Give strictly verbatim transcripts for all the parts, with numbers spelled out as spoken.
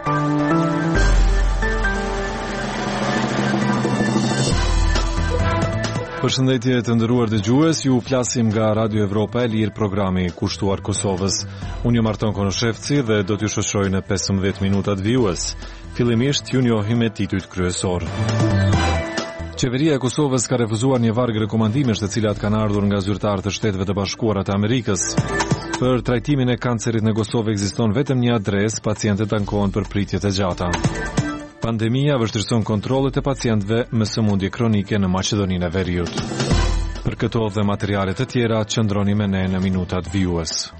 Përshëndetje të nderuar dëgjues, ju flasim nga Radio Evropa e Lirë, programi kushtuar Kosovës. Unë jam Arton Konoshevci dhe do t'ju shoqëroj në pesëmbëdhjetë minutat vijues. Fillimisht ju njohim me titujt kryesor. Qeveria e Kosovës ka refuzuar një varg rekomandimesh të cilat kanë ardhur nga zyrtarët e Shteteve të Bashkuara të Amerikës. Për trajtimin e kancerit në Kosovë ekziston vetëm një adresë, pacientët ankohen për pritjet e gjata. Pandemia vështirëson kontrollet e pacientëve me sëmundje kronike në Maqedoninë e Veriut. Për këto dhe materiale të tjera, qëndroni me ne në minutat vijues.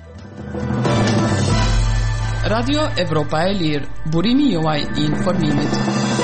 Radio Evropa e Lirë, burimi juaj i informimit.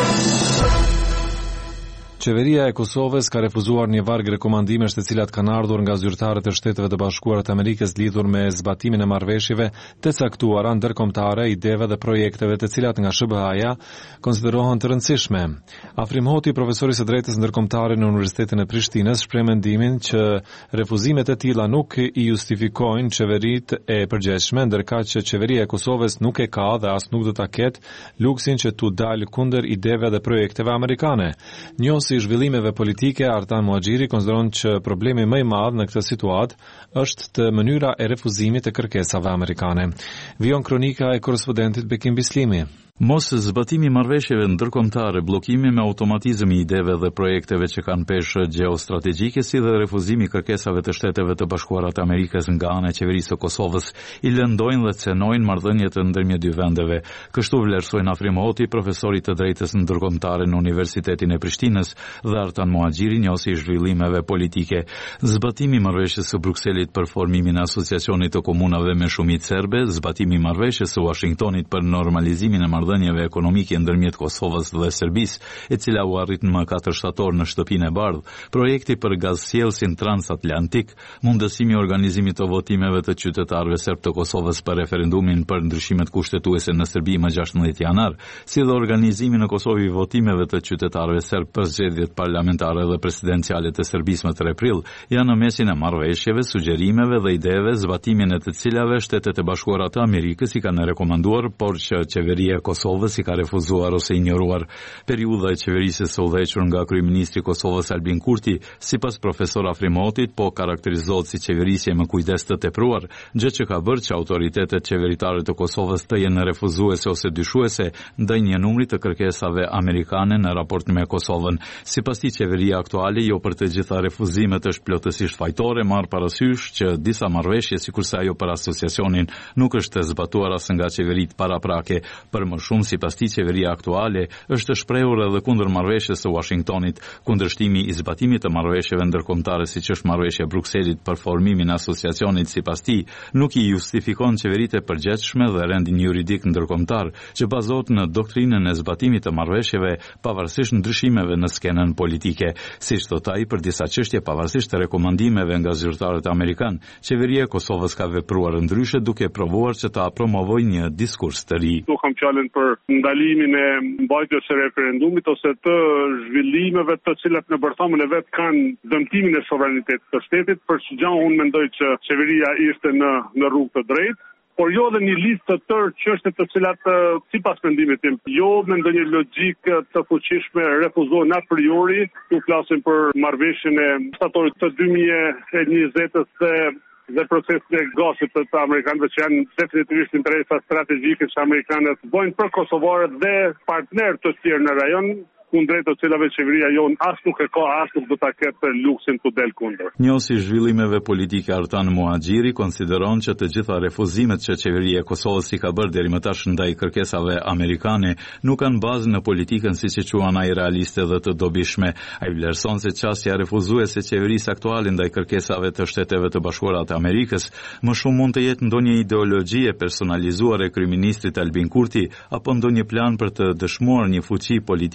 Qeveria e Kosovës ka refuzuar një varg rekomandimesh të cilat kanë ardhur nga zyrtarët e Shteteve të Bashkuara të Amerikës lidhur me zbatimin e marrëveshjeve të caktuara ndërkombëtare, ideve dhe projekteve të cilat nga S B A-ja konsiderohen të rëndësishme. Afrim Hoti, profesori së drejtës ndërkombëtare në Universitetin e Prishtinës, shpreh mendimin që refuzimet e tilla nuk i justifikojnë qeveritë e përgjithshme, ndërkaq që qeveria e Kosovës nuk e ka dhe as nuk do ta ketë luksin që tu dalë kundër ideve dhe projekteve amerikane. Njësi i zhvillimeve politike, Artan Muhaxhiri konsideron që problemi më i madh në këtë situatë është të mënyra e refuzimit të kërkesave amerikane. Vijon kronika e korrespondentit Bekim Bislimi. Mos zbatimi marrëveshjeve ndërkombëtare, bllokimi me automatizëm i ideve dhe projekteve që kanë peshë gjeostrategjike, si dhe refuzimi i kërkesave të Shteteve të Bashkuara të Amerikës nga ana e qeverisë së Kosovës, i lëndojnë dhe cenojnë marrëdhëniet ndërmjet dy vendeve. Kështu vlerësojnë Afrim Hoti, profesori të drejtës ndërkombëtare në Universitetin e Prishtinës, dhe Artan Muhaxhiri, njohësi i zhvillimeve politike. Zbatimi i marrëveshjes së Brukselit për formimin e asociacionit të komunave me shumicë serbe, zbatimi i marrëveshjes së Washingtonit për normalizimin e marrëdhënieve ekonomike ndërmjet Kosovës dhe Serbisë, e cila u arrit më katër shtator në shtëpinë e bardhë, projekti për gazsjellsin transatlantik, mundësimi i organizimit të votimeve të qytetarëve serb të Kosovës për referendumin për ndryshimet kushtetuese në Serbi më gjashtëdhjetë janar, si dhe organizimi në Kosovë i votimeve të qytetarëve serb për zgjedhjet parlamentare dhe presidenciale të Serbisë më tre prill, janë në mesin e marrëveshjeve, sugjerimeve dhe ideve, zbatimin e të cilave Shtetet e Bashkuara të Amerikës i kanë rekomanduar, por që qeveria e Kosovës i ka refuzuar ose injoruar. Periudha e qeverisë së udhëhequr nga kryeministri i Kosovës Albin Kurti, sipas profesor Afrim Hotit, po karakterizohet si qeverisje me kujdes të tepruar, gjë që ka bërë që autoritetet qeveritare të Kosovës të jenë refuzuese ose dyshuese ndaj një numri të kërkesave amerikane në raport me Kosovën. Sipas tij, qeveria aktuale jo për të gjitha refuzimet është plotësisht fajtore, marr parasysh që disa marrëveshje, sikurse ajo për asociacionin, nuk është e zbatuar as nga qeveritë paraprake. Për më shumë, sipas tij, qeveria aktuale është e shprehur edhe kundër marrëveshjes së Washingtonit. Kundërshtimi i zbatimit të marrëveshjeve ndërkombëtare, siç është marrëveshja e Brukselit për formimin e asociacionit, sipas tij, nuk i justifikon qeveritë e përgjithshme dhe rendin juridik ndërkombëtar, që bazohet në doktrinën e zbatimit të marrëveshjeve pavarësisht ndryshimeve në skenën politike. Siç thot ai, për disa çështje pavarësisht të rekomandimeve nga zyrtarët amerikan, qeveria e Kosovës ka vepruar ndryshe, duke provuar që ta promovojë një diskurs të ri. Fjalën për ndalimin e mbajtjes së referendumit ose të zhvillimeve të cilat në bërthamën e vet kanë dëmtimin e sovranitetit të shtetit, për që gjë unë mendoj që qeveria ishte në në rrugë të drejtë, por jo dhe një listë të tërë çështje të cilat sipas mendimit tim, jo me ndonjë logjikë të fuqishme refuzohen a priori. Ju flasim për marrëveshjen e shtatorit të dy mijë e njëzet dhe dhe procesin e gasit të, të amerikanëve, që janë definitivisht interesa strategjike që amerikanët bojnë për kosovarët dhe partnerë të tjerë në rajon, kundrejt të cilave qeveria jon as nuk e ka, as nuk do ta ketë luksin të del kundër. Njohësi i zhvillimeve politike Artan Muhaxhiri konsideron që të gjitha refuzimet që qeveria e Kosovës i ka bërë deri më tash ndaj kërkesave amerikane nuk kanë bazë në politikën siç e quan ai realiste dhe të dobishme. Ai vlerëson se çësia refuzuese e qeverisë aktuale ndaj kërkesave të Shteteve të Bashkuara të Amerikës më shumë mund të jetë ndonjë ideologji e personalizuar e kryeministrit Albin Kurti apo ndonjë plan për të dëshmuar një fuqi politike ndryshe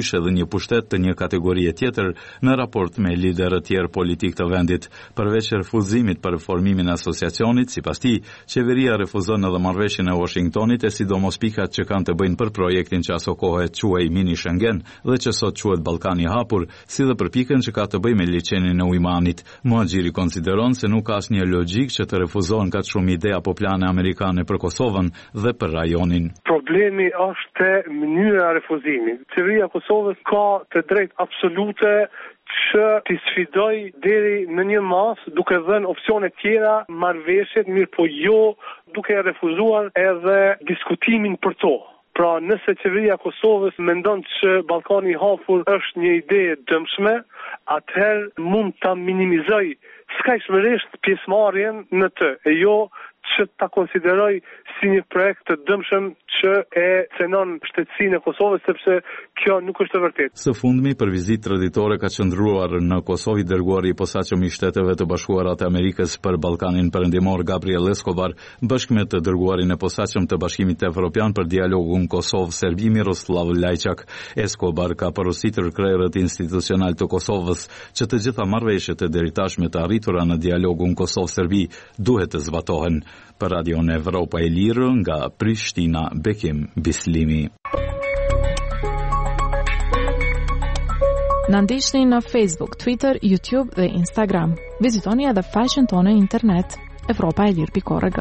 pranish edhe një pushtet të një kategorie tjetër në raport me liderët tjerë politik të vendit. Përveç refuzimit për reformimin e asociacionit, sipas tij, qeveria refuzon edhe marrëveshjen e Washingtonit e sidomos pikat që kanë të bëjnë për projektin që aso kohë quhej mini Schengen dhe që sot quhet Ballkani i hapur, si dhe për pikën që ka të bëjë me liçenin e Ujmanit. Muhaxhiri konsideron se nuk ka asnjë logjik që të refuzohen kaq shumë ide apo plane amerikane për Kosovën dhe për rajonin. Problemi është mënyra e refuzimit. Qeveria e Kosovës ka të drejtë absolute që t'i sfidoj deri në një mas duke dhënë opsione tjera marrëveshjet, mirë po jo duke refuzuar edhe diskutimin për to. Pra nëse qeveria e Kosovës mendon që Ballkani i hapur është një ide e dëmshme, atëherë mund ta minimizoj skajshmërisht pjesëmarrjen në të, e jo që ta konsideroj si një projekt të dëmshëm që e cenon shtetësinë e Kosovës, sepse kjo nuk është e vërtetë. Së fundmi, për vizitë traditore ka qëndruar në Kosovë i dërguari i posaçëm i Shteteve të Bashkuara të Amerikës për Ballkanin Perëndimor Gabriel Escobar, bashkë me të dërguarin e posaçëm të Bashkimit Evropian për dialogun Kosovë-Serbi Miroslav Lajçak. Escobar ka porositur krerët institucional të Kosovës që të gjitha marrëveshjet e deritashme të arritura në dialogun Kosovë-Serbi duhet të zbatohen. Për Radion Evropa e Lirë nga Prishtina, Bekim Bislimi. Na ndiqni në Facebook, Twitter, YouTube dhe Instagram. Vizitoni edhe faqen tonë në internet evropa e lirë pikë org.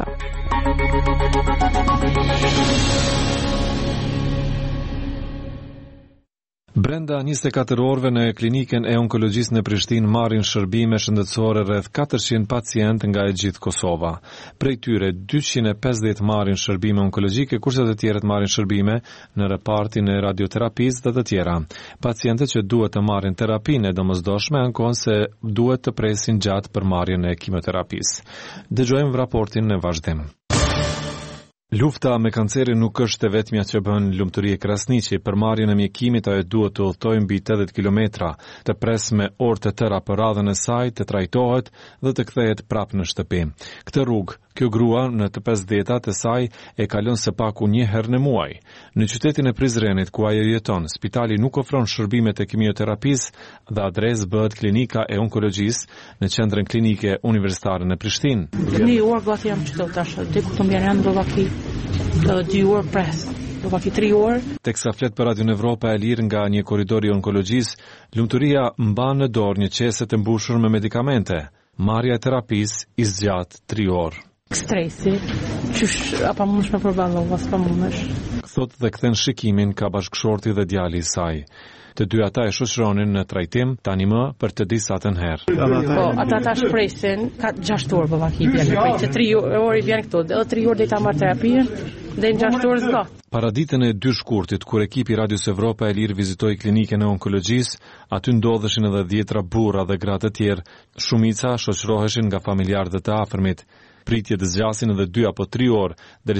Brenda njëzet e katër orëve në klinikën e onkologjisë në Prishtinë marrin shërbime shëndetësore rreth katërqind pacientë nga e gjithë Kosova. Prej tyre dyqind e pesëdhjetë marrin shërbime onkologjike, kurse të tjerët marrin shërbime në repartin e radioterapisë dhe të tjera. Pacientët që duhet të marrin terapinë e domosdoshme ankohen se duhet të presin gjatë për marrjen e kimoterapisë. Dëgjojmë raportin në vazhdim. Lufta me kancerin nuk është e vetmja që bën lumturi e Krasniqi. Për marrjen e mjekimit ajo duhet të udhtojë mbi tetëdhjetë kilometra, të pres me orë të tëra për radhën e saj, të trajtohet dhe të kthehet prapë në shtëpi. Këtë rrugë kjo grua në të pesëdhjetat e saj e kalon së paku një herë në muaj. Në qytetin e Prizrenit ku ajo jeton, spitali nuk ofron shërbimet e kimioterapisë dhe adresë bëhet klinika e onkologjisë në qendrën klinike universitare në Prishtinë. Një orë gati jam qëto tash, ti ku të mbjerë janë do vaki dy orë pres, do vaki tri orë. Teksa flet për Radion Evropa e Lirë nga një korridor i onkologjisë, lumturia mban në dorë një qese të mbushur me medikamente. Marrja e terapisë i zgjat tri orë. Stresi, qysh apo mundesh me përballë, as pa mundesh. Thot dhe kthen shikimin ka bashkëshorti dhe djali i saj. Të dy ata e shoqëronin në trajtim tani më për të disatën herë. Po, ata ta shpresin, ka gjashtë orë bëva ki vjen, që tri orë i vjen këtu, edhe tri orë dhe ta marrë terapinë, dhe në gjashtë orë zga. Para ditën e dy shkurtit, kur ekipi Radios Evropa e Lirë vizitoi klinikën e onkologjisë, aty ndodheshin edhe dhjetra burra dhe gra të tjerë. Shumica shoqëroheshin nga familjarët e të afërmit. Pritje të zgjasin edhe dy apo tri orë,